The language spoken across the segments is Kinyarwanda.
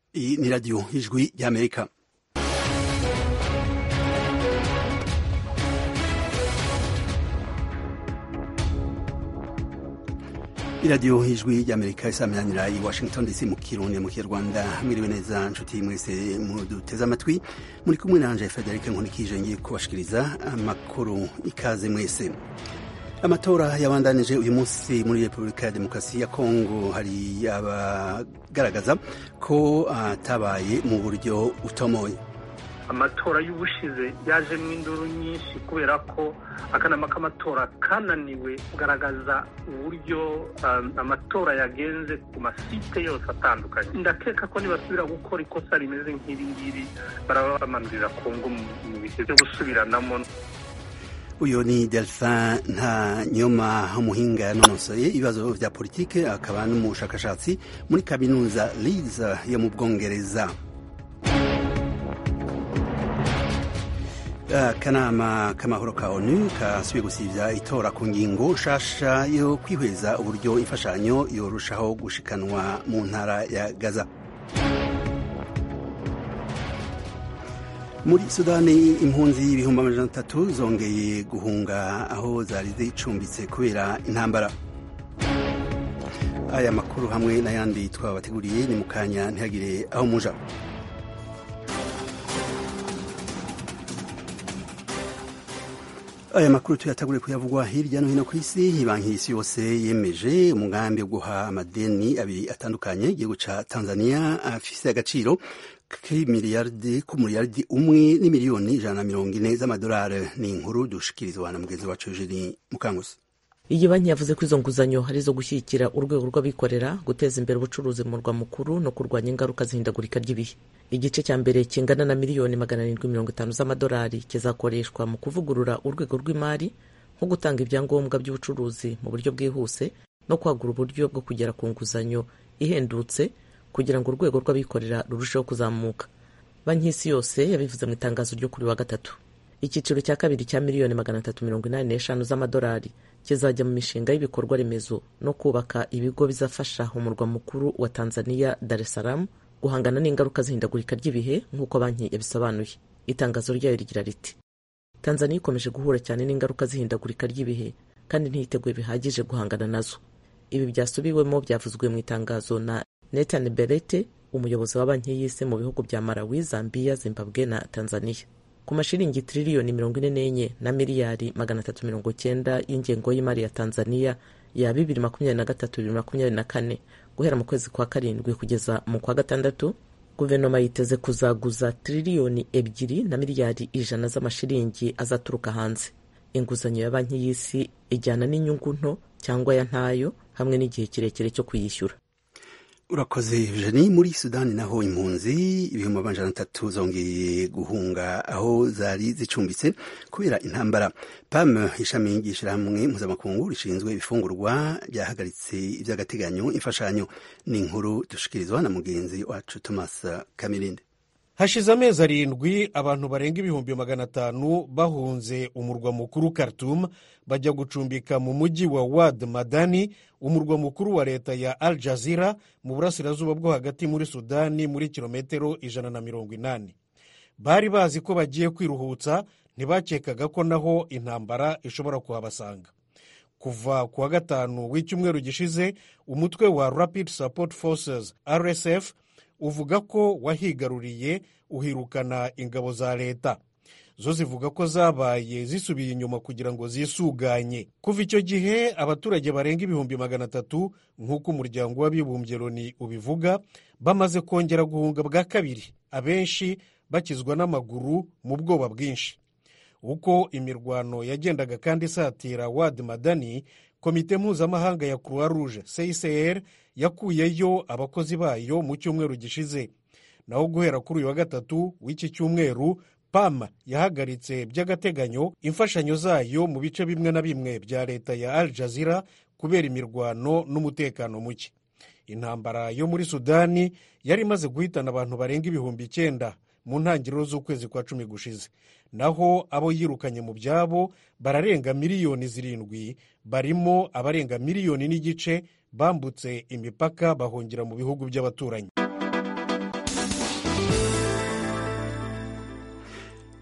Iyi ni radiyo ijwi ry'Amerika. iradiyo ijwi ry'Amerika isaminanira i Washington DC mu Kirundi mu Kinyarwanda. Mwiriwe neza nshuti mwese muduteze amatwi, muri kumwe nanje Frederic Nkunikije ngiye kubashikiriza amakuru. Ikaze mwese. Amatora yabandanije uyu munsi muri Repubulika ya Demokarasi ya Kongo. Hari abagaragaza ko atabaye mu buryo utomoye. Amatora y'ubushize yajemwo induru nyinshi kubera ko akanama k'amatora kananiwe kugaragaza uburyo amatora yagenze ku masite yose atandukanye. Ndakeka ko nibasubira gukora ikosa rimeze nk'iri ngiri baraba bamanurira Kongo mu bihe byo gusubiranamo. Uyo ni Delphin Ntanyoma, umuhinga yanonosoye ibibazo vya politike akaba n'umushakashatsi muri kaminuza Leeds yo mu Bwongereza. Akanama k'amahoro ka ONU kasubiye gusivya itora ku ngingo nshasha yo kwihweza uburyo imfashanyo yorushaho gushikanwa mu ntara ya Gaza. Muri Sudani impunzi ibihumbi 300 zongeye guhunga aho zari zicumbitse kubera intambara. Aya makuru hamwe n'ayandi twabateguriye ni mukanya ntihagire aho muja. Aya makuru tuyatagure kuyavugwa hirya no hino ku isi. Banki y'isi yose yemeje umugambi wo guha amadeni abiri atandukanye igihugu ca Tanzania afise agaciro k'umuriyaridi 1,140,000,000 z'amadolari. Ni inkuru dushikirizwa na mugenzi wacu Eugenie Mukanguzi. Iyi banki yavuze ko izo nguzanyo hari zo gushyigikira urwego rw'abikorera, guteza imbere ubucuruzi mu murwa mukuru no kurwanya ingaruka z'ihindagurika ry'ibihe. Igice cya mbere kingana na miliyoni 750 z'amadolari kizakoreshwa mu kuvugurura urwego rw'imari, nko gutanga ibyangombwa by'ubucuruzi mu buryo bwihuse no kwagura uburyo bwo kugera ku nguzanyo ihendutse kugira ngo urwego rw'abikorera rurusheho kuzamuka. Banki y'isi yose yabivuze mu itangazo ryo kuri wa gatatu. Icyiciro cya kabiri cya miliyoni 385 z'amadolari kizajya mu mishinga y'ibikorwa remezo no kubaka ibigo bizafasha umurwa mukuru wa Tanzania, Dar es Salaam, guhangana n'ingaruka z'ihindagurika ry'ibihe nk'uko banki yabisobanuye. Itangazo ryayo rigira riti: Tanzania ikomeje guhura cyane n'ingaruka z'ihindagurika ry'ibihe kandi ntiyiteguye bihagije guhangana nazo. Ibi byasubiwemo byavuzwe mu itangazo na Nathan Berete, umuyobozi wa banki y'isi mu bihugu bya Malawi, Zambia, Zimbabwe na Tanzania. Ku mashiringi triliyoni 44 na miliyari 390 y'ingengo y'imari ya Tanzania ya 2023-2024 guhera mu kwezi kwa karindwi kugeza mu kwa gatandatu, guverinoma yiteze kuzaguza triliyoni 2 na miliyari 100 z'amashiringi azaturuka hanze. Inguzanyo ya banki y'isi ijyana n'inyungu nto cyangwa ya ntayo hamwe n'igihe kirekire cyo kuyishyura. Urakoze Eugenie. Muri Sudani naho impunzi ibihumbi 300 zongeye guhunga aho zari zicumbitse kubera intambara. PAM, ishami ry'ishirahamwe mpuzamakungu rishinzwe ibifungurwa, ryahagaritse ivy'agateganyo imfashanyo. Ni inkuru dushikirizwa na mugenzi wacu Thomas Kamirinde. Hashize amezi 7 abantu barenga ibihumbi 500 bahunze umurwa mukuru Khartoum bajya gucumbika mu mujyi wa Wad Madani, umurwa mukuru wa leta ya Al Jazeera mu burasirazuba bwo hagati muri Sudani, muri kilometero 180. Bari bazi ko bagiye kwiruhutsa, ntibakekaga ko naho intambara ishobora kuhabasanga. Kuva ku wa gatanu w'icyumweru gishize, umutwe wa Rapid Support Forces RSF uvuga ko wahigaruriye uhirukana ingabo za leta. Zo zivuga ko zabaye zisubiye inyuma kugira ngo zisuganye. Kuva icyo gihe abaturage barenga ibihumbi 300 nk'uko umuryango w'abibumbye Loni ubivuga bamaze kongera guhunga bwa kabiri, abenshi bakizwa n'amaguru mu bwoba bwinshi. Uko imirwano yagendaga kandi isatira Wad Madani, komite mpuzamahanga ya Croix Rouge CICR yakuyeyo abakozi bayo mu cyumweru gishize. Naho guhera kuri uyu wa gatatu w'iki cyumweru, PAM yahagaritse by'agateganyo imfashanyo zayo mu bice bimwe na bimwe bya leta ya Al Jazeera kubera imirwano n'umutekano muke. Intambara yo muri Sudani yari imaze guhitana abantu barenga ibihumbi 9 mu ntangiriro z'ukwezi kwa 10 gushize. Naho abo yirukanye mu byabo bararenga miliyoni 7, barimo abarenga miliyoni n'igice bambutse imipaka bahungira mu bihugu by'abaturanyi.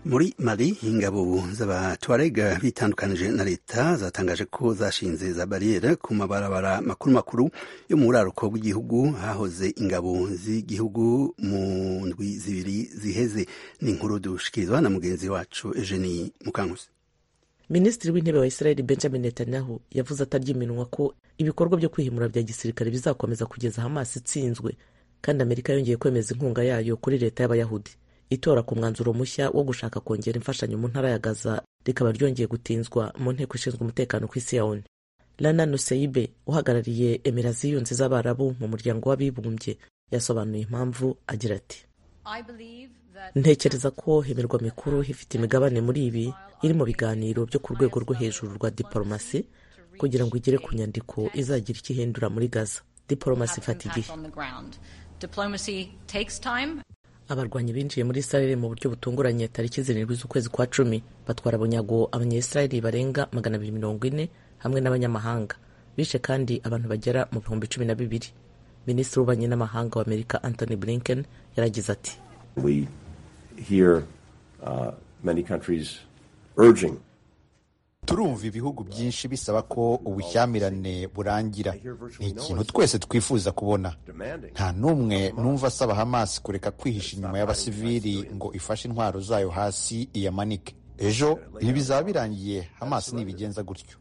muri Mali ingabo z'abatwarega bitandukanije na leta zatangaje ko zashinze za bariyeri ku mabarabara makuru yo mu buraruko bw'igihugu hahoze ingabo z'igihugu mu ndwi zibiri ziheze. Ni inkuru dushikirizwa na mugenzi wacu Eugenie Mukankusi. Minisitiri w'intebe wa Israel Benjamin Netanyahu yavuze atarya iminwa ko ibikorwa byo kwihimura bya gisirikare bizakomeza kugeza Hamas itsinzwe, kandi Amerika yongeye kwemeza inkunga yayo kuri leta y'Abayahudi. Itora ku mwanzuro mushya wo gushaka kongera imfashanyo mu ntara ya Gaza rikaba ryongeye gutinzwa mu nteko ishinzwe umutekano ku isi ya ONU. Lana Nuseibe uhagarariye Emira ziyunze z'Abarabu mu muryango w'abibumbye yasobanuye impamvu agira ati: ntekereza ko imirwa mikuru ifite imigabane muri ibi iri mu biganiro byo ku rwego rwo hejuru rwa diplomasi kugira ngo igere ku nyandiko izagira icyo ihindura muri Gaza. Diplomasi ifata igihe. Abarwanyi binjiye muri Israel mu buryo butunguranye tariki 7 z'ukwezi kwa 10 batwara bunyago abanyesirayeli barenga 240 hamwe n'abanyamahanga. Bishe kandi abantu bagera mu 12,000. Minisitiri w'ububanyi n'amahanga wa Amerika Anthony Blinken yaragize ati: We hear many countries urging. Turumva ibihugu byinshi bisaba ko ubushyamirane burangira. Ni ikintu twese twifuza kubona. Nta n'umwe numva asaba Hamas kureka kwihisha inyuma y'abasivili ngo ifashe intwaro zayo hasi iyamanike. Ejo ibi bizaba birangiye Hamas nibigenza gutyo.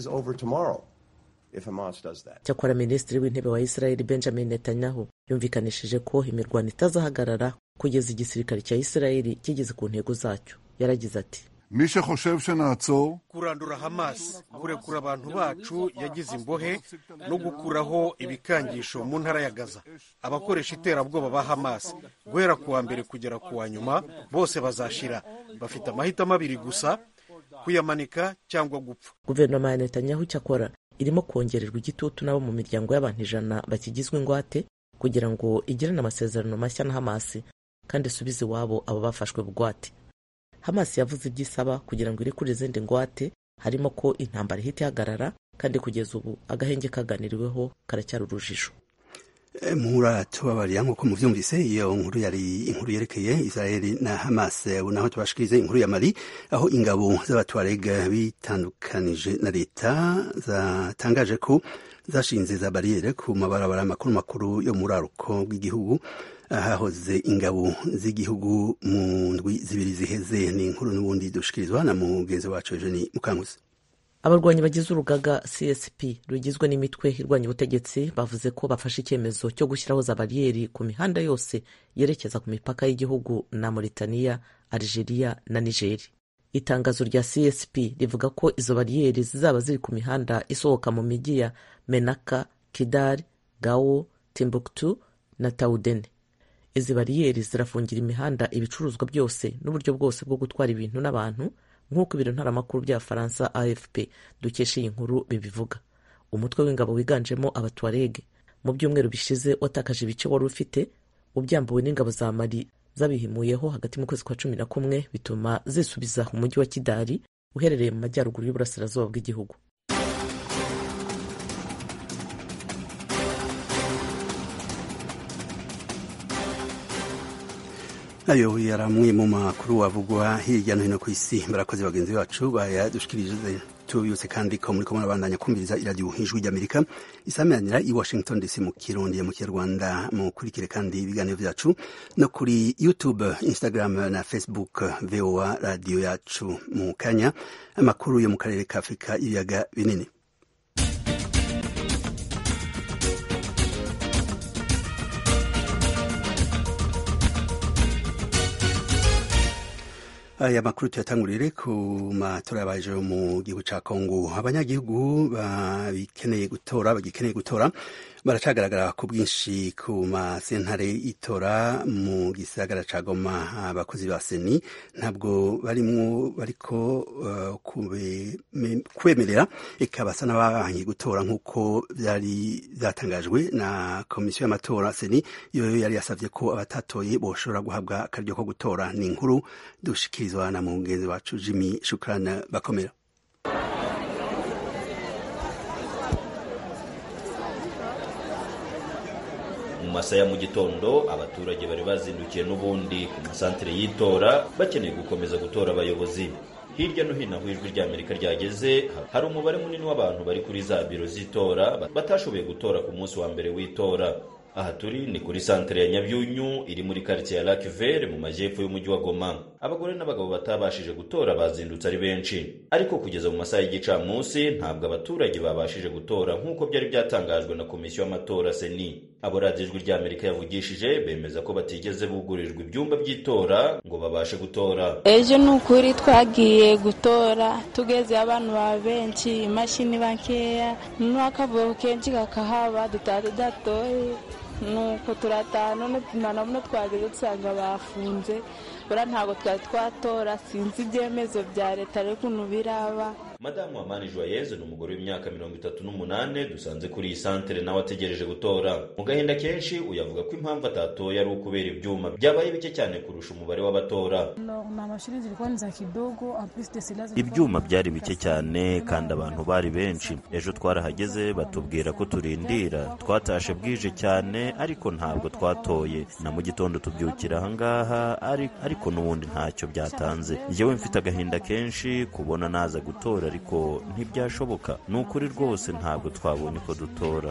Cyakora Minisitiri w'intebe wa Israel Benjamin Netanyahu yumvikanishije ko imirwano itazahagarara kugeza igisirikare cya Israel kigeze ku ntego zacyo. Yaragize ati: kurandura Hamas, kurekura abantu bacu yagize imbohe no gukuraho ibikangisho mu ntara ya Gaza. Abakoresha iterabwoba ba Hamas guhera kuwa mbere kugera kuwa nyuma bose bazashira. Bafite amahitamo abiri gusa: kuyamanika cyangwa gupfa. Guverinoma ya Netanyahu cyakora irimo kongererwa igitutu nabo mu miryango y'abantu 100 bakigizwe ingwate kugira ngo igirane amasezerano mashya na Hamas kandi subize iwabo abo bafashwe bugwate. Hamas yavuze ibyisaba kugira ngo irekure izindi ngwate, harimo ko intambara ihita ihagarara, kandi kugeza ubu agahenge kaganiriweho karacyari urujijo. Tubabarira nk'uko muvyumvise, iyo nkuru yari inkuru yerekeye Israel na Hamas. Naho tubashikirize inkuru ya Mali, aho ingabo z'abatwarega bitandukanije na leta zatangaje ko zashinze za bariyeri ku mabarabara makuru yo mu buraruko bw'igihugu hahoze ingabo z'igihugu mu ndwi zibiri ziheze. Ni inkuru n'ubundi dushikirizwa na mugenzi wacu Eugenie Mukankusi. Abarwanyi bagize urugaga CSP rugizwe n'imitwe irwanya ubutegetsi bavuze ko bafashe icyemezo cyo gushyiraho za bariyeri ku mihanda yose yerekeza ku mipaka y'igihugu na Mauritania, Algeria na Niger. Itangazo rya CSP rivuga ko izo bariyeri zizaba ziri ku mihanda isohoka mu mijyi ya Menaka, Kidal, Gao, Timbuktu na Taoudene. Izi bariyeri zirafungira imihanda ibicuruzwa byose n'uburyo bwose bwo gutwara ibintu n'abantu, nk'uko ibiro ntaramakuru bya Faransa AFP dukesha iyi nkuru bibivuga. Umutwe w'ingabo wiganjemo abatwarege mu byumweru bishize watakaje ibice wari ufite, ubyambuwe n'ingabo za Mali zabihimuyeho hagati mu kwezi kwa 11 bituma zisubiza umujyi wa Kidali uherereye mu majyaruguru y'uburasirazuba bw'igihugu. Ayo yaramwe mu makuru wavugwa hirya no hino ku isi. Barakoze bagenzi bacu bayadushikirije. Tubiyutse kandi ko muri ko murabandanya kumviriza iradiyo Ijwi ry'Amerika isamanira i Washington DC mu Kirundi mu Kinyarwanda. Mukurikire kandi ibiganiro byacu no kuri YouTube, Instagram na Facebook VOA Radio yacu. Mu kanya amakuru yo mu karere ka Afrika ibiyaga binini. Aya makuru tuyatangurire ku matora yabaje mu gihugu ca Kongo. Abanyagihugu bagikeneye gutora baracagaragara ku bwinshi ku masentare itora mu gisagara ca Goma. Abakozi ba seni ntabwo bariko kwemerera ikabasa n'abahanye gutora nk'uko byari byatangajwe na komisiyo y'amatora. Seni yo yari yasavye ko abatatoye boshobora guhabwa akaryo ko gutora. Ni inkuru dushikirizwa na mugenzi wacu Jimmy Shukrana Bakomera. mu masaya mu gitondo abaturage bari bazindukiye n'ubundi ku masantere y'itora bakeneye gukomeza gutora abayobozi. Hirya no hino aho ijwi ry'Amerika ryageze hari umubare munini w'abantu bari kuri za biro z'itora batashoboye gutora ku munsi wa mbere w'itora. Aha turi ni kuri santere ya Nyabyunyu iri muri quartier ya Lac Vert mu majyepfo y'umujyi wa Goma. Abagore n'abagabo batabashije gutora bazindutse ari benshi, ariko kugeza mu masaha y'igicamunsi ntabwo abaturage babashije gutora nk'uko byari byatangajwe na komisiyo y'amatora Seni. Abo radiyo ijwi ry'Amerika yavugishije bemeza ko batigeze bugurirwa ibyumba by'itora ngo babashe gutora. Ejo ni ukuri twagiye gutora tugeze abantu ba benshi, imashini bakeya, n'akavuyo kenshi kakahaba datoye. Nuko turataha none none twageze dusanga bafunze, bora ntabwo twari twatora, sinzi ibyemezo bya leta ariko ukuntu biraba. Madamu Amani Joyeuse ni umugore w'imyaka 38 dusanze kuri iyi santere nawe ategereje gutora. Mu gahinda kenshi uyavuga ko impamvu atatoye ari ukubera ibyuma byabaye bike cyane kurusha umubare w'abatora. Ibyuma byari bike cyane kandi abantu bari benshi. Ejo twarahageze batubwira ko turindira, twatashe bwije cyane ariko ntabwo twatoye. Na mu gitondo tubyukira ahangaha ariko n'ubundi ntacyo byatanze. Njyewe mfite agahinda kenshi kubona naza gutora ariko ntibyashoboka. Ni ukuri rwose ntabwo twabonye ko dutora.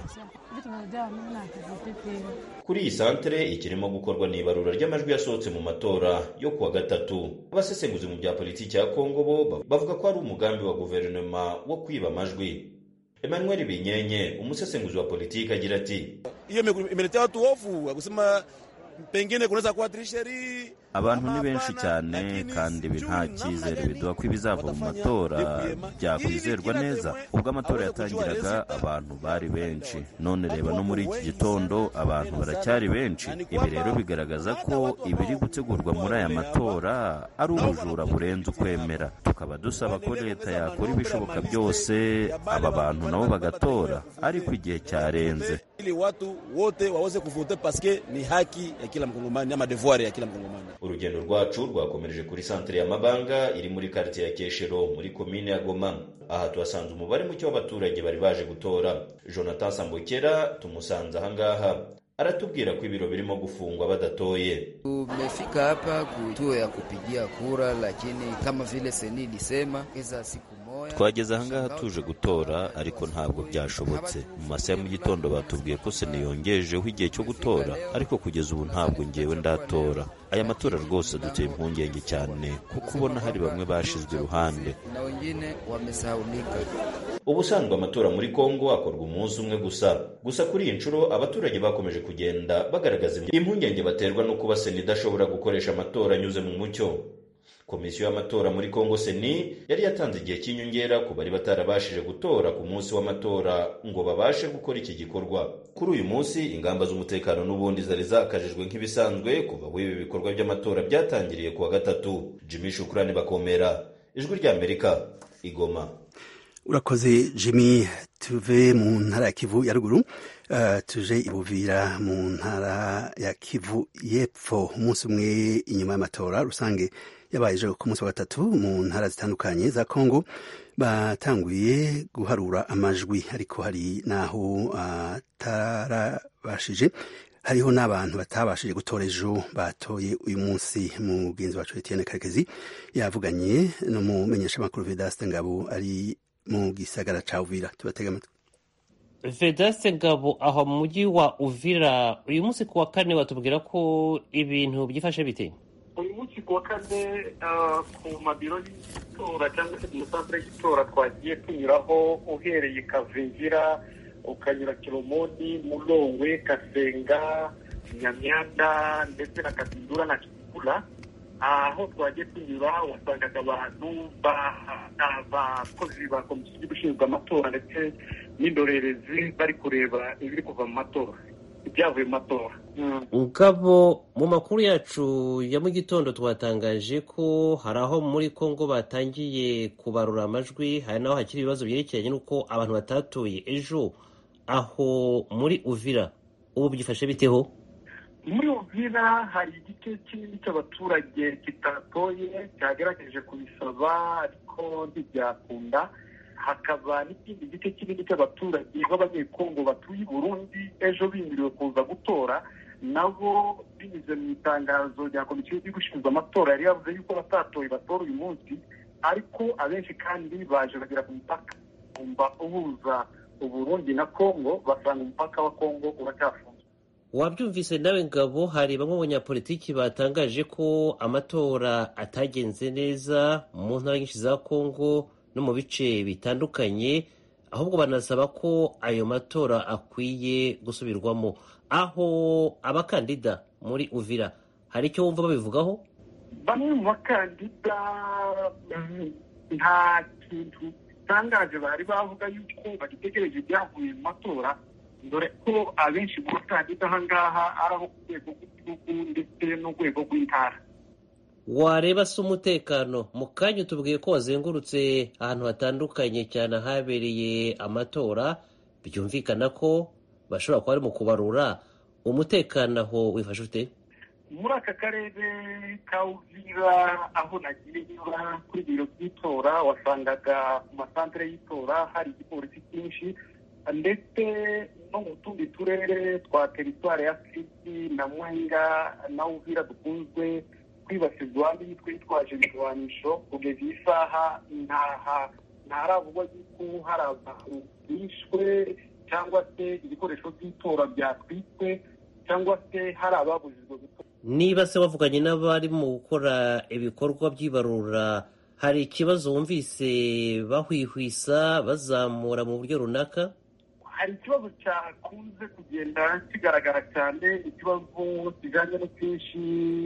Kuri iyi santere ikirimo gukorwa ni ibarura ry'amajwi yasohotse mu matora yo kuwa gatatu. Abasesenguzi mu bya politiki ya Kongo bo bavuga ko ari umugambi wa guverinoma wo kwiba amajwi. Emmanuel Binyenye, umusesenguzi wa politiki, agira ati: Iyo imeletea watu hofu kusema pengine kunaweza kuwa trisheri. Abantu ni benshi cyane kandi ibi nta cyizere biduha ko ibizava mu matora byakwizerwa neza. Ubwo amatora yatangiraga abantu bari benshi, none reba no muri iki gitondo abantu baracyari benshi. Ibi rero bigaragaza ko ibiri gutegurwa muri aya matora ari ubujura burenze ukwemera. Tukaba dusaba ko leta yakora ibishoboka byose aba bantu nabo bagatora, ariko igihe cyarenze. Ili watu wote waweze kuvote paske ni haki ya kila mkongomani ama devoir ya kila mkongomani. Urugendo rwacu rwakomereje kuri santere ya Mabanga iri muri quartier ya Keshero muri komine ya Goma. Aha tuhasanze umubare muke w'abaturage bari baje gutora. Jonathan Sambokera tumusanze ahangaha aratubwira ko ibiro birimo gufungwa badatoye. Tumefika hapa kutuo ya kupigia kura, lakini kama vile Seni ilisema iza siku moja. Twageze ahangaha tuje gutora ariko ntabwo byashobotse. Mu masaha mu gitondo batubwiye ko Seni yongejeho igihe cyo gutora, ariko kugeza ubu ntabwo ngewe ndatora. Aya matora rwose duteye impungenge cyane kuko ubona hari bamwe bashizwe iruhande na wengine wamesahaulika. Ubusanzwe amatora muri Kongo akorwa umunsi umwe gusa kuri iyi nshuro abaturage bakomeje kugenda bagaragaza impungenge baterwa no kuba Seni idashobora gukoresha amatora anyuze mu mucyo. Komisiyo y'amatora muri Kongo Seni yari yatanze igihe cy'inyongera ku bari batarabashije gutora ku munsi w'amatora ngo babashe gukora iki gikorwa. Kuri uyu munsi ingamba z'umutekano n'ubundi zari zakajijwe nk'ibisanzwe kuva aho ibi bikorwa by'amatora byatangiriye kuwa gatatu. Jimmy Shukrani Bakomera, Ijwi ry'Amerika, Igoma. Urakoze Jimmy. Tuve mu ntara ya Kivu ya ruguru tuje ibuvira mu ntara ya Kivu y'epfo. Umunsi umwe inyuma y'amatora rusange yabaye ejo ku munsi wa gatatu mu ntara zitandukanye za Kongo batanguye guharura amajwi, ariko hari naho atarabashije, hariho n'abantu batabashije gutora ejo batoye uyu munsi. Mugenzi wacu Etienne Karekezi yavuganye n'umumenyeshamakuru Vedaste Ngabo ari mu gisagara ca Uvira. Tubatega amatwi. Vedaste Ngabo, aho mu mujyi wa Uvira uyu munsi kuwa kane watubwira ko ibintu byifashe bite? Uyu munsi kuwa kane ku mabiro y'itora cyangwa se mu santere y'itora twagiye tunyuraho uhereye Kavimvira ukanyura Kiromoni, Mulongwe, Kasenga, Nyamyanda ndetse na Katindura na Kikula. Aho twagiye tunyura wasangaga abantu abakozi ba komisiyo y'ubushinzwe amatora ndetse n'indorerezi bari kureba ibiri kuva mu matora, ibyavuye mu matora. Ngabo, mu makuru yacu ya mu gitondo twatangaje ko hari aho muri Kongo batangiye kubarura amajwi, hari naho hakiri ibibazo byerekeranye n'uko abantu batatoye ejo. Aho muri Uvira ubu byifashe biteho? Muri Uvira hari igice kinini cy'abaturage kitatoye cyagerageje kubisaba ariko ntibyakunda. hakaba n'ikindi gice kinini cy'abaturage b'abanyekongo batuye i Burundi ejo bimiriwe kuza gutora, nabo binyuze mu itangazo rya komisiyo y'igihugu ishinzwe amatora yari yavuze yuko batatoye batora uyu munsi, ariko abenshi kandi baje bagera ku mupaka uhuza Uburundi na Kongo, basanga umupaka wa Kongo uracyafunze. Wabyumvise nawe Ngabo, hari bamwe mu banyapolitiki batangaje ko amatora atagenze neza mu ntara nyinshi za Kongo no mu bice bitandukanye, ahubwo banasaba ko ayo matora akwiye gusubirwamo. Aho abakandida muri Uvira hari icyo wumva babivugaho? Bamwe mu bakandida nta kintu gitangaje bari bavuga yuko bagitegereje ibyavuye mu matora, dore ko abenshi mu bakandida aha ngaha ari abo ku rwego rw'igihugu ndetse n'urwego rw'intara. Wareba se umutekano, mu kanya tubwiye ko wazengurutse ahantu hatandukanye cyane habereye amatora, byumvikana ko bashobora kuba bari mu kubarura. Umutekano aho wifashe ute? Muri aka karere ka Uvira aho nagiye nyura kuri biro by'itora, wasangaga ku masantere y'itora hari igipolisi cyinshi, ndetse no mu tundi turere twa teritwari ya Fizi na Mwenga na Uvira dukunzwe kwibasirwa n'imitwe yitwaje ibirwanisho. Kugeza iyi saha ntaravugwa yuko hari abantu bishwe cyangwa se ibikoresho by'itora byatwitswe cyangwa se hari ababujijwe gutora. Niba se wavuganye n'abari mu gukora ibikorwa by'ibarura, hari ikibazo wumvise bahwihwisa bazamura mu buryo runaka? Hari ikibazo cyakunze kugenda kigaragara cyane, ikibazo kijyanye n'ubwinshi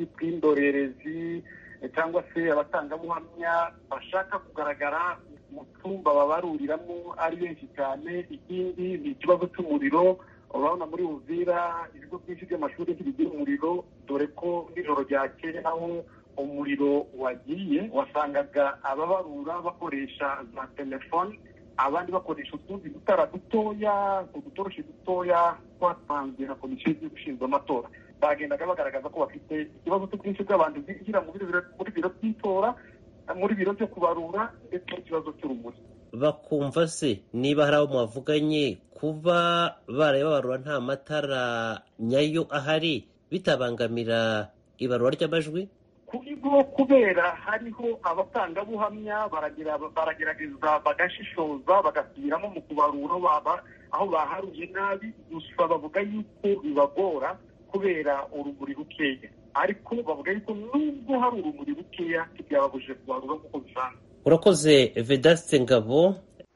bw'indorerezi cyangwa se abatangabuhamya bashaka kugaragara mu cyumba babaruriramo ari benshi cyane. Ikindi ni ikibazo cy'umuriro. Urabona muri Uvira ibigo byinshi by'amashuri ntibigira umuriro, dore ko nijoro ryakeye aho umuriro wagiye wasangaga ababarura bakoresha za telefone, abandi bakoresha utundi dutara dutoya, udutoroshi dutoya twatanzwe na komisiyo y'igihugu ishinzwe amatora. Bagendaga bagaragaza ko bafite ikibazo cy'ubwinshi bw'abantu binjira muri biro by'itora, muri biro byo kubarura, ndetse n'ikibazo cy'urumuri. Bakumva se niba hari abo mwavuganye kuba baraye babarura nta matara nyayo ahari bitabangamira ibarura ry'amajwi? Kuri bwo kubera hariho abatangabuhamya baragerageza bagashishoza bagasubiramo mu kubarura aho baharuye nabi, gusa bavuga yuko bibagora kubera urumuri rukeya, ariko bavuga yuko nubwo hari urumuri rukeya ntibyababujije kubarura nk'uko bisanzwe. Urakoze Vedaste Ngabo.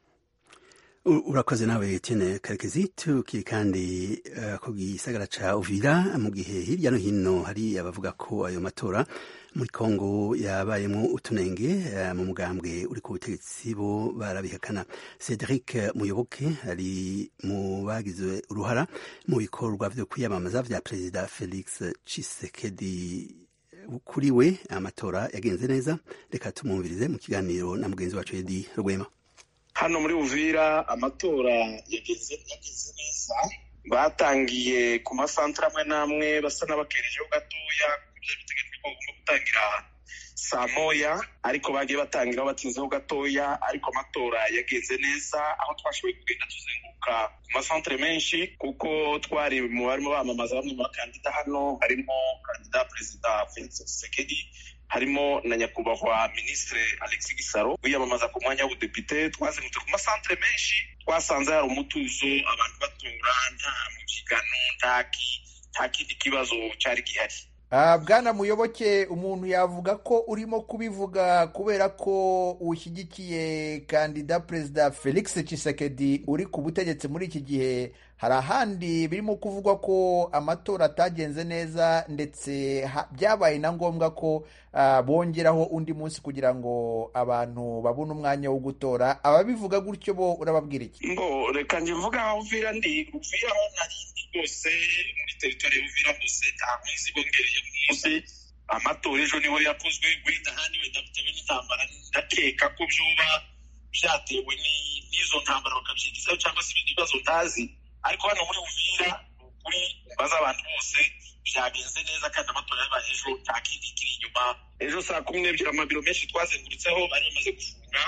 Urakoze nawe Etienne Karekezi. Tukiri kandi ku gisagara ca Uvira, mu gihe hirya no hino hari abavuga ko ayo matora muri Kongo yabayemo utunenge, mu mugambwe uri ku butegetsi bo barabihakana. Cedric Muyoboke ari mu bagize uruhara mu bikorwa vyo kwiyamamaza vya Perezida Felix Tshisekedi. Kuri we amatora yagenze neza, reka tumwumvirize mu kiganiro na mugenzi wacu Edi Rwema. Hano muri Uvira amatora yagenze neza, batangiye ku masantere amwe n'amwe basa n'abakerejeho gatoya kubyo biteganyijwe ko bagomba gutangira saa moya, ariko bagiye batangira batinzeho gatoya. Ariko amatora yagenze neza, aho twashoboye kugenda tuzenguruka ku masantere menshi, kuko twari mu barimo bamamaza bamwe mu bakandida. Hano harimo kandida Perezida Felix Tshisekedi, harimo na nyakubahwa Ministre Alexis Gisaro wiyamamaza ku mwanya w'ubudepite. Twazengurutse ku masantere menshi, twasanze hari umutuzo, abantu batora, nta mubyigano, nta kindi kibazo cyari gihari. Bwana Muyoboke, umuntu yavuga ko urimo kubivuga kubera ko ushyigikiye kandida Perezida Felix Tshisekedi uri ku butegetsi muri iki gihe. Hari ahandi birimo kuvugwa ko amatora atagenze neza, ndetse byabaye na ngombwa ko bongeraho undi munsi kugira ngo abantu babone umwanya wo gutora. Ababivuga gutyo bo urababwira iki? Reka njye mvuga aho Uvira ndi. Uvira aho nari rwose muri teritori ya Uvira hose nta mwezi bongereye ku munsi. Amatora ejo niho yakozwe, wenda ahandi wenda bitewe n'intambara, ndakeka ko byoba byatewe n'izo ntambara bakabyigizaho cyangwa se ibindi bibazo ntazi. Ariko hano muri Uvira ukuri baza abantu bose byagenze neza, kandi amatora yabaye ejo, nta kindi kiri inyuma. Ejo saa 12 amabiro menshi twazengurutseho bari bamaze gufunga,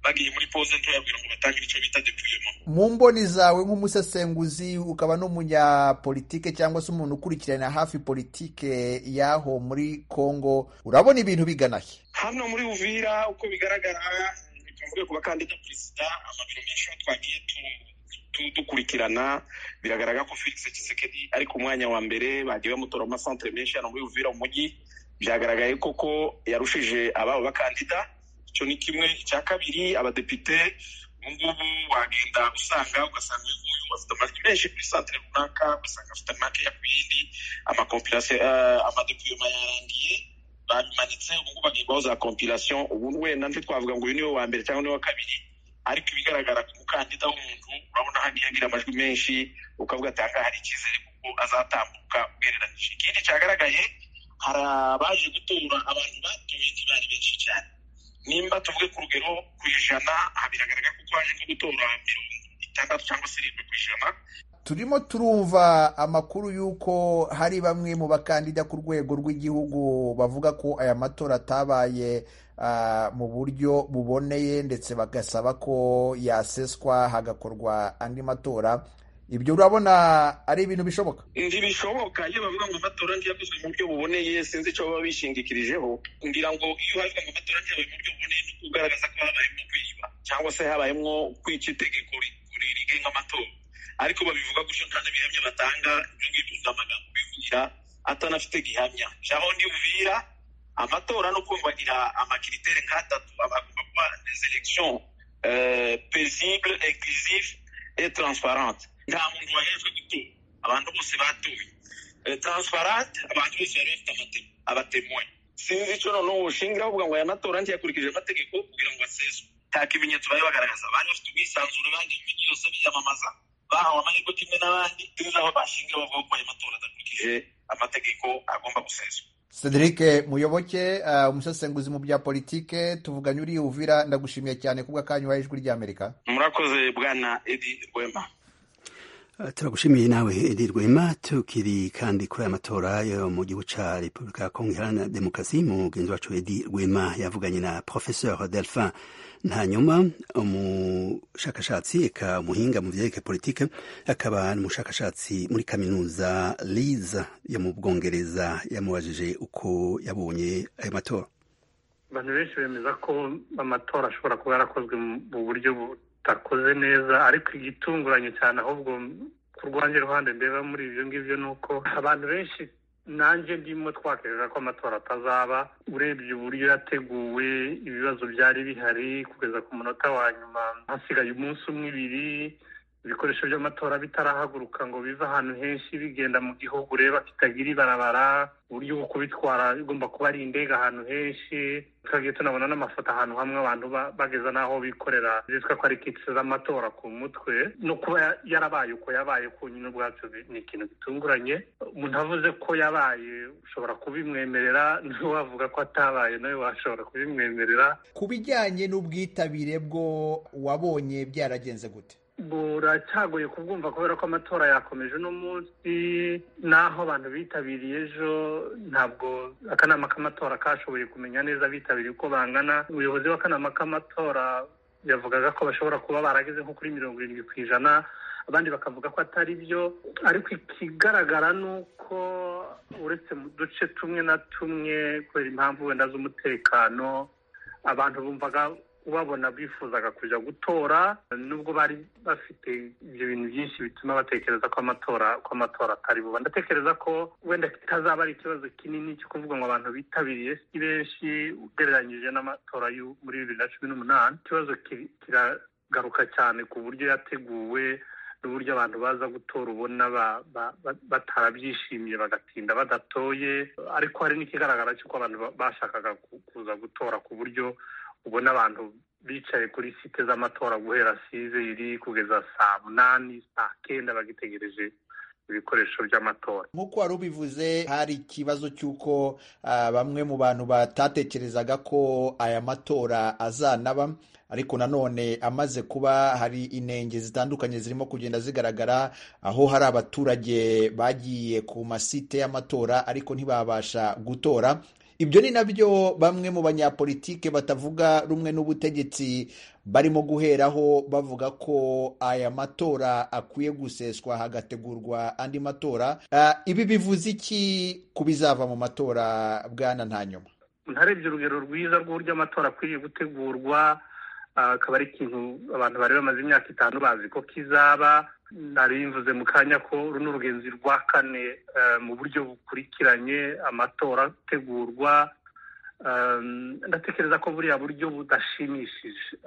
bagiye muri pause ntoya kugira ngo batangire icyo bita deploiement. Mu mboni zawe nk'umusesenguzi ukaba n'umunyapolitike cyangwa se umuntu ukurikirana hafi politike y'aho muri Congo, urabona ibintu biganahe? Hano muri Uvira uko bigaragara tuvuge ku bakandida perezida, amabiro menshi twagiye dukurikirana, biragaragara ko Felix Tshisekedi ari ku mwanya wa mbere, bagiye bamutora mu centre menshi hano muri Uvira umujyi, byagaragaye koko yarushije ababo bakandida. Icyo ni kimwe. Icya kabiri, abadepite ubungubu wagenda ugasanga uyu afite amajwi menshi kuri centre runaka, ugasanga afite make ya kwindi, amakompilation amadeploiement yarangiye, babimanitse ubungubu bagiye bahoza compilation. Ubu wenda ntitwavuga ngo uyu niwe wa mbere cyangwa niwe wa kabiri, ariko ibigaragara ku mukandida w'umuntu urabona hagiye agira amajwi menshi, ukavuga ati aha hari icyizere kuko azatambuka ugereranije. Ikindi cyagaragaye, hari abaje gutora, abantu batoye ntibari benshi cyane. Nimba tuvuge ku rugero ku ijana, biragaragara ko haje nko gutora 60 cyangwa 70%. Turimo turumva amakuru y'uko hari bamwe mu bakandida ku rwego rw'igihugu bavuga ko aya matora atabaye mu buryo buboneye, ndetse bagasaba ko yaseswa hagakorwa andi matora. Ibyo urabona ari ibintu bishoboka? Ntibishoboka. Iyo bavuga ngo amatora ntiyakozwe mu buryo buboneye, sinzi icyo baba bishingikirijeho. Ngira ngo iyo havuga ngo amatora ntiyabaye mu buryo buboneye, ni kugaragaza ko habayemo kwiba cyangwa se habayemo kwica itegeko rigenga amatora. Ariko babivuga gutyo nta n'ibihamya batanga, ibyo ngibyo ni amagambo bivugira atanafite gihamya. Jaho ndi Uvira, amatora no kumvagira amakiritere nk'atatu, abagomba kuba des élections paisibles, inclusives et transparentes. Nta muntu wahejwe gutora, abantu bose batoye. Transparent, abantu bose bari bafite abatemoye. Sinzi icyo noneho ushingira uvuga ngo aya matora ntiyakurikije amategeko kugira ngo aseswe. Nta kimenyetso bari bagaragaza. Bari bafite ubwisanzure, bagiye imijyi yose biyamamaza, bahawe amahirwe kimwe n'abandi, sinzi aho bashingira bavuga ko aya matora adakurikije amategeko agomba guseswa. Cedric Muyoboke, umusesenguzi mu bya politike, tuvuganye uri Uvira, ndagushimiye cyane kubw'akanyu wahaye Ijwi ry'Amerika. Murakoze bwana Edi Rwema. Turagushimiye nawe Edi Rwema. Tukiri kandi kuri aya matora yo mu gihugu ca Repubulika ya Kongo Iharanira Demokarasi, mugenzi wacu Edi Rwema yavuganye na Professeur Delphin Ntanyuma, umushakashatsi eka umuhinga mu vyerekeye politike, akaba n'umushakashatsi muri kaminuza Leeds yo mu Bwongereza. Yamubajije uko yabonye ayo matora. Abantu benshi bemeza ko amatora ashobora kuba yarakozwe mu buryo butakoze neza, ariko igitunguranye cyane ahubwo ku rwanjye ruhande ndeba muri ibyo ngibyo ni uko abantu benshi, nanjye ndimo, twakereza ko amatora atazaba. Urebye uburyo yateguwe, ibibazo byari bihari kugeza ku munota wa nyuma, hasigaye umunsi umwe ibiri, ibikoresho by'amatora bitarahaguruka ngo bive ahantu henshi bigenda mu gihugu, ureba kitagira ibarabara, uburyo bwo kubitwara bigomba kuba ari indege ahantu henshi. Twagiye tunabona n'amafoto ahantu hamwe abantu bageza n'aho bikorera zitwa ko ari kitse z'amatora ku mutwe. No kuba yarabaye uko yabaye ku nyine ubwacu ni ikintu gitunguranye. Umuntu avuze ko yabaye ushobora kubimwemerera, n'uwavuga ko atabaye nawe washobora kubimwemerera. Ku bijyanye n'ubwitabire bwo, wabonye byaragenze gute? Buracyagoye kubwumva kubera ko amatora yakomeje uno munsi, naho abantu bitabiriye ejo ntabwo akanama k'amatora kashoboye kumenya neza bitabiriye uko bangana. Umuyobozi w'akanama k'amatora yavugaga ko bashobora kuba barageze nko kuri 70%, abandi bakavuga ko atari byo. Ariko ikigaragara ni uko uretse mu duce tumwe na tumwe kubera impamvu wenda z'umutekano, abantu bumvaga ubabona bifuzaga kujya gutora, nubwo bari bafite ibyo bintu byinshi bituma batekereza ko amatora atari buba. Ndatekereza ko wenda kitazaba ari ikibazo kinini cyo kuvuga ngo abantu bitabiriye si benshi ugereranyije n'amatora muri 2018. Ikibazo kiragaruka cyane ku buryo yateguwe n'uburyo abantu baza gutora ubona batarabyishimiye bagatinda badatoye. Ariko hari n'ikigaragara cy'uko abantu bashakaga kuza gutora ku buryo ubona abantu bicaye kuri site z'amatora guhera 6 kugeza saa 8 saa 9 bagitegereje ibikoresho by'amatora. Nk'uko wari ubivuze, hari ikibazo cy'uko bamwe mu bantu batatekerezaga ko aya matora azanaba, ariko nanone amaze kuba hari inenge zitandukanye zirimo kugenda zigaragara, aho hari abaturage bagiye ku masite y'amatora ariko ntibabasha gutora. ibyo ni nabyo bamwe mu banyapolitike batavuga rumwe n'ubutegetsi barimo guheraho bavuga ko aya matora akwiye guseswa hagategurwa andi matora. Ibi bivuze iki ku bizava mu matora, Bwana Ntanyuma? ntarebye urugero rwiza rw'uburyo amatora akwiriye gutegurwa, akaba ari ikintu abantu bari bamaze imyaka 5 bazi ko kizaba. Nari mvuze mu kanya ko runo rugenzi rwa kane mu buryo bukurikiranye amatora ategurwa. Ndatekereza ko buriya buryo budashimishije,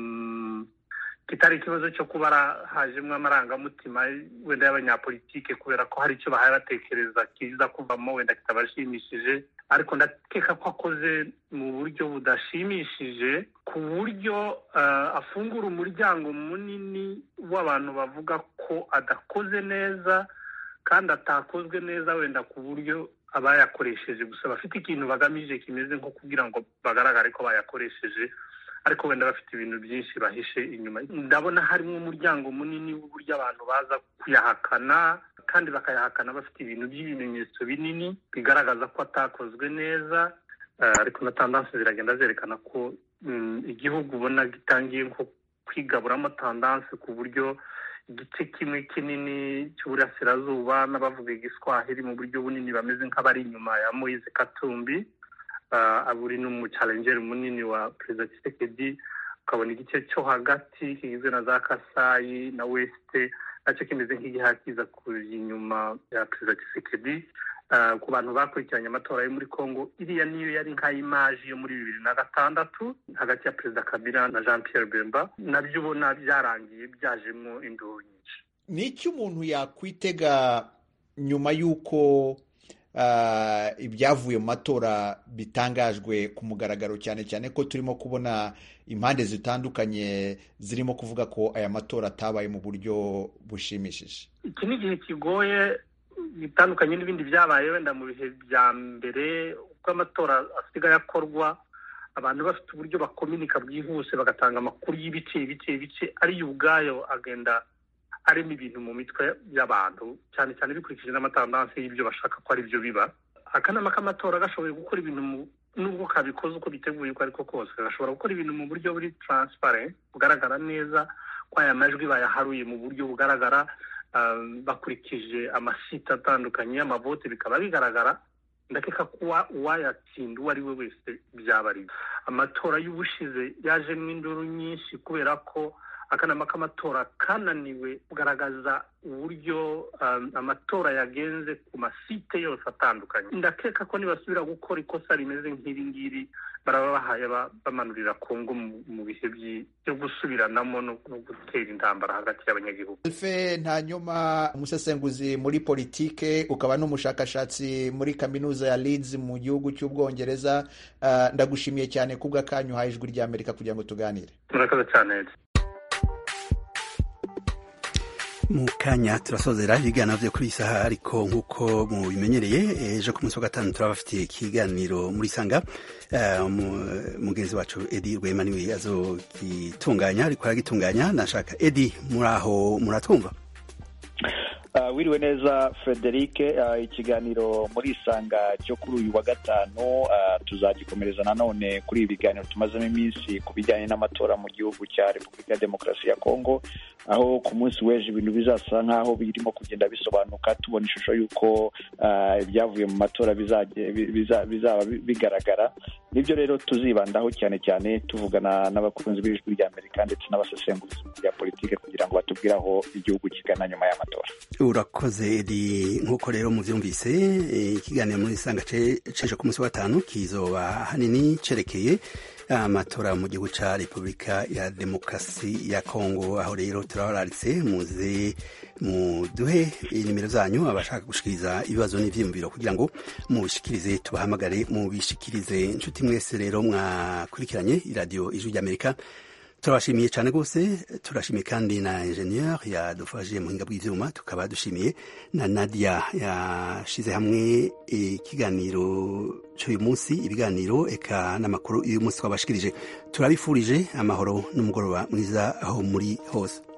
kitari ikibazo cyo kuba hajemwe amarangamutima wenda y'abanyapolitike kubera ko hari icyo bahaye batekereza kiza kuvamo wenda kitabashimishije, ariko ndakeka ko akoze mu buryo budashimishije, ku buryo afungura umuryango munini w'abantu bavuga ko adakoze neza kandi atakozwe neza, wenda ku buryo abayakoresheje gusa bafite ikintu bagamije kimeze nko kugira ngo bagaragare ko bayakoresheje, ariko wenda bafite ibintu byinshi bahishe inyuma. Ndabona harimo umuryango munini w'uburyo abantu baza kuyahakana, kandi bakayahakana bafite ibintu by'ibimenyetso binini bigaragaza ko atakozwe neza. Ariko na tendanse ziragenda zerekana ko igihugu ubona gitangiye nko kwigaburamo tendanse, ku buryo igice kimwe kinini cy'uburasirazuba n'abavuga igiswahili mu buryo bunini bameze nk'abari inyuma ya Moise Katumbi, aburi n'umuchallenger munini wa Perezida Tshisekedi. Ukabona igice cyo hagati kigizwe na za Kasai na Weste nacyo kimeze nk'igihakiza kuri inyuma ya Perezida Tshisekedi. Ku bantu bakurikiranye amatora yo muri Congo, iriya niyo yari nka image yo muri 2006 hagati ya Perezida Kabila na Jean Pierre Bemba, nabyo ubona byarangiye byajemo induru nyinshi. Ni iki umuntu yakwitega nyuma y'uko ibyavuye mu matora bitangajwe ku mugaragaro, cyane cyane ko turimo kubona impande zitandukanye zirimo kuvuga ko aya matora atabaye mu buryo bushimishije? Iki ni igihe kigoye bitandukanye n'ibindi byabaye wenda mu bihe bya mbere, uko amatora asigaye akorwa abantu bafite uburyo bakominika bwihuse bagatanga amakuru y'ibice ari ubwayo agenda arimo ibintu mu mitwe y'abantu, cyane cyane bikurikije n'amatandanse y'ibyo bashaka ko ari byo biba. Akanama k'amatora gashoboye gukora ibintu nubwo kabikoze uko biteguye uko ariko kose, gashobora gukora ibintu mu buryo buri transparent bugaragara neza ko aya majwi bayaharuye mu buryo bugaragara, bakurikije amasite atandukanye y'amavote bikaba bigaragara. Ndakeka kuba uwayatsinda uwo ari we wese byaba ari. Amatora y'ubushize yajemo induru nyinshi kubera ko akanama k'amatora kananiwe kugaragaza uburyo amatora yagenze ku masite yose atandukanye. Ndakeka ko nibasubira gukora ikosa rimeze nk'iri ngiri baraba bahaye bamanurira Kongo mu bihe byo gusubiranamo no gutera intambara hagati y'abanyagihugu. Alfe Ntanyuma, umusesenguzi muri politike ukaba n'umushakashatsi muri kaminuza ya Leeds mu gihugu cy'Ubwongereza, ndagushimiye cyane kubw'akanyu uhaye Ijwi ry'Amerika kugira ngo tuganire. Murakoze cyane. Mu kanya turasozera ibiganiro byo kuri isaha, ariko nk'uko mubimenyereye ejo ku munsi wa gatanu turabafitiye ikiganiro muri Sanga. Mugenzi wacu Edi Rwema niwe azogitunganya, ariko aragitunganya. Nashaka Edi, muraho muratwumva? Wiriwe neza Frederic. Ikiganiro muri Sanga cyo kuri uyu wa gatanu tuzagikomereza nanone kuri ibi biganiro tumazemo iminsi ku bijyanye n'amatora mu gihugu cya Repubulika ya Demokarasi ya Kongo, aho ku munsi w'ejo ibintu bizasa nk'aho birimo kugenda bisobanuka, tubona ishusho y'uko ibyavuye mu matora bizaba bigaragara. Nibyo rero tuzibandaho cyane cyane tuvugana n'abakunzi b'Ijwi ry'Amerika ndetse n'abasesenguzi bya politike kugira ngo batubwire aho igihugu kigana nyuma y'amatora. Urakoze Edi. Nk'uko rero muvyumvise, ikiganiro muri Sanga ceje ku munsi wa gatanu kizoba hanini cerekeye amatora mu gihugu ca Repubulika ya Demokarasi ya Kongo. Aho rero turabararitse muze muduhe inimero zanyu abashaka gushikiriza ibibazo n'ivyiyumviro kugira ngo mubishikirize, tubahamagare mubishikirize. Inshuti mwese rero mwakurikiranye iradiyo Ijwi ry'Amerika, turabashimiye cyane rwose. Turashimiye kandi na ingenieur yadufashije mu buhinga bw'ivyuma, tukaba dushimiye na Nadia yashize hamwe ikiganiro cy'uyu munsi, ibiganiro eka n'amakuru y'uyu munsi twabashikirije. Turabifurije amahoro n'umugoroba mwiza aho muri hose.